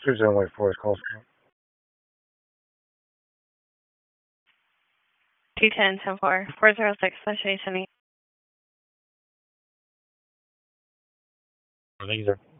Susan White Forest calls. 210-10-4, 406, Special City. Thank you, sir.